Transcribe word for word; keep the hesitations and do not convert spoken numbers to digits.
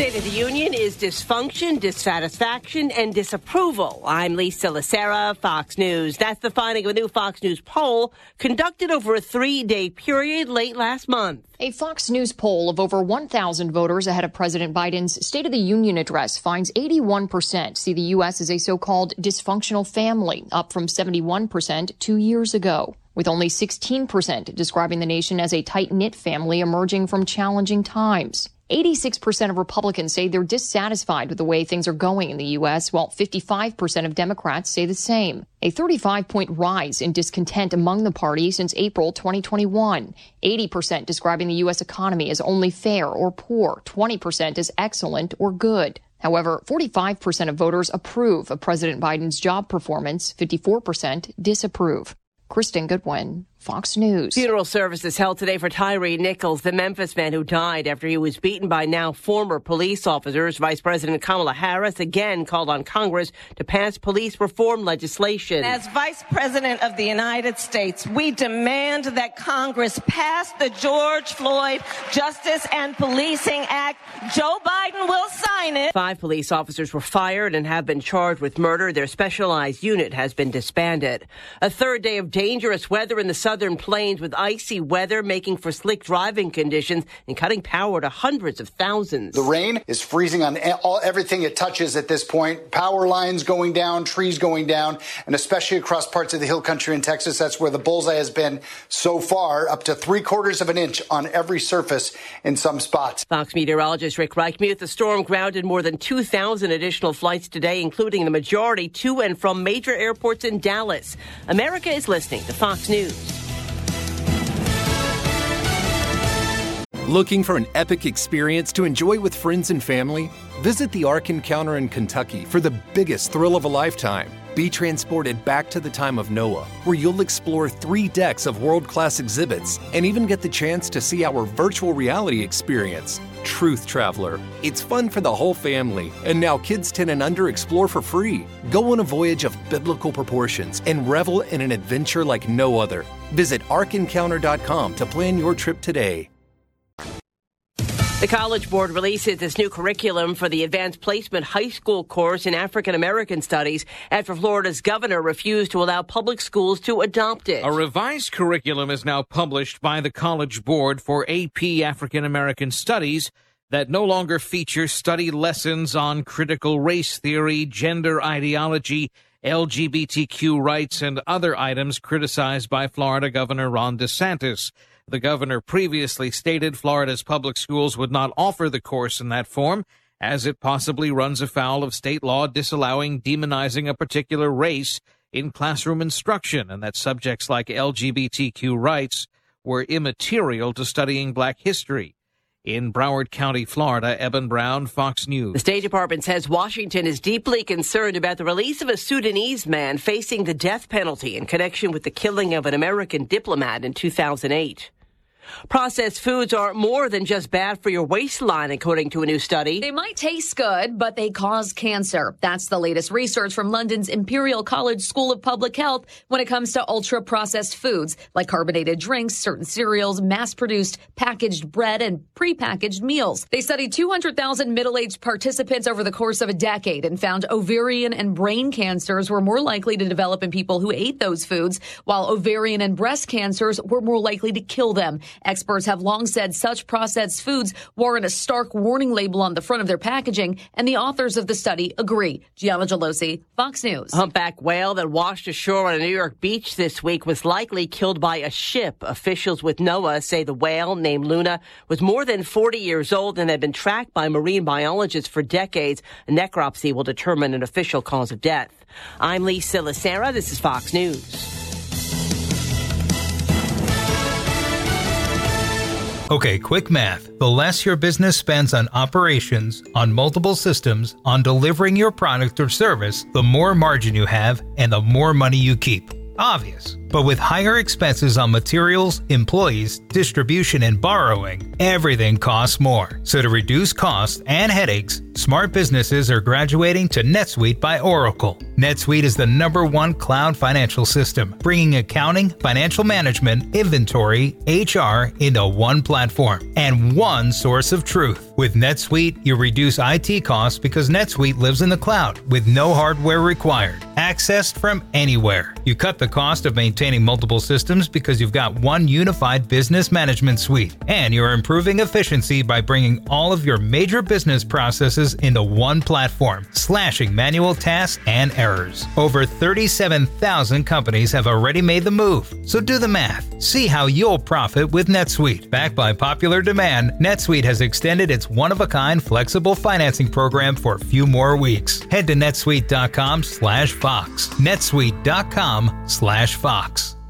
State of the Union is dysfunction, dissatisfaction, and disapproval. I'm Lisa Lacera, Fox News. That's the finding of a new Fox News poll conducted over a three-day period late last month. A Fox News poll of over one thousand voters ahead of President Biden's State of the Union address finds eighty-one percent see the U S as a so-called dysfunctional family, up from seventy-one percent two years ago, with only sixteen percent describing the nation as a tight-knit family emerging from challenging times. eighty-six percent of Republicans say they're dissatisfied with the way things are going in the U S, while fifty-five percent of Democrats say the same. A thirty-five point rise in discontent among the party since April twenty twenty-one. eighty percent describing the U S economy as only fair or poor, twenty percent as excellent or good. However, forty-five percent of voters approve of President Biden's job performance, fifty-four percent disapprove. Kristen Goodwin, Fox News. Funeral services held today for Tyree Nichols, the Memphis man who died after he was beaten by now former police officers. Vice President Kamala Harris again called on Congress to pass police reform legislation. As Vice President of the United States, we demand that Congress pass the George Floyd Justice and Policing Act. Joe Biden will sign it. Five police officers were fired and have been charged with murder. Their specialized unit has been disbanded. A third day of dangerous weather in the southern plains, with icy weather making for slick driving conditions and cutting power to hundreds of thousands. The rain is freezing on all, everything it touches at this point. Power lines going down, trees going down, and especially across parts of the hill country in Texas. That's where the bullseye has been so far, up to three quarters of an inch on every surface in some spots. Fox meteorologist Rick Reichmuth. The storm grounded more than two thousand additional flights today, including the majority to and from major airports in Dallas. America is listening to Fox News. Looking for an epic experience to enjoy with friends and family? Visit the Ark Encounter in Kentucky for the biggest thrill of a lifetime. Be transported back to the time of Noah, where you'll explore three decks of world-class exhibits and even get the chance to see our virtual reality experience, Truth Traveler. It's fun for the whole family, and now kids ten and under explore for free. Go on a voyage of biblical proportions and revel in an adventure like no other. Visit ark encounter dot com to plan your trip today. The College Board releases its new curriculum for the Advanced Placement High School course in African American Studies after Florida's governor refused to allow public schools to adopt it. A revised curriculum is now published by the College Board for A P African American Studies that no longer features study lessons on critical race theory, gender ideology, L G B T Q rights, and other items criticized by Florida Governor Ron DeSantis. The governor previously stated Florida's public schools would not offer the course in that form, as it possibly runs afoul of state law disallowing demonizing a particular race in classroom instruction, and that subjects like L G B T Q rights were immaterial to studying black history. In Broward County, Florida, Eben Brown, Fox News. The State Department says Washington is deeply concerned about the release of a Sudanese man facing the death penalty in connection with the killing of an American diplomat in two thousand eight. Processed foods are more than just bad for your waistline, according to a new study. They might taste good, but they cause cancer. That's the latest research from London's Imperial College School of Public Health when it comes to ultra-processed foods like carbonated drinks, certain cereals, mass-produced packaged bread, and prepackaged meals. They studied two hundred thousand middle-aged participants over the course of a decade and found ovarian and brain cancers were more likely to develop in people who ate those foods, while ovarian and breast cancers were more likely to kill them. Experts have long said such processed foods warrant a stark warning label on the front of their packaging, and the authors of the study agree. Gianna Gelosi, Fox News. A humpback whale that washed ashore on a New York beach this week was likely killed by a ship. Officials with NOAA say the whale, named Luna, was more than forty years old and had been tracked by marine biologists for decades. A necropsy will determine an official cause of death. I'm Lisa Lacera. This is Fox News. Okay, quick math. The less your business spends on operations, on multiple systems, on delivering your product or service, the more margin you have and the more money you keep. Obvious. But with higher expenses on materials, employees, distribution, and borrowing, everything costs more. So to reduce costs and headaches, smart businesses are graduating to NetSuite by Oracle. NetSuite is the number one cloud financial system, bringing accounting, financial management, inventory, H R into one platform and one source of truth. With NetSuite, you reduce I T costs because NetSuite lives in the cloud with no hardware required, accessed from anywhere. You cut the cost of maintaining multiple systems because you've got one unified business management suite, and you're improving efficiency by bringing all of your major business processes into one platform, slashing manual tasks and errors. Over thirty-seven thousand companies have already made the move, so do the math. See how you'll profit with NetSuite. Backed by popular demand, NetSuite has extended its one-of-a-kind flexible financing program for a few more weeks. Head to netsuite dot com slash Fox. netsuite dot com slash Fox.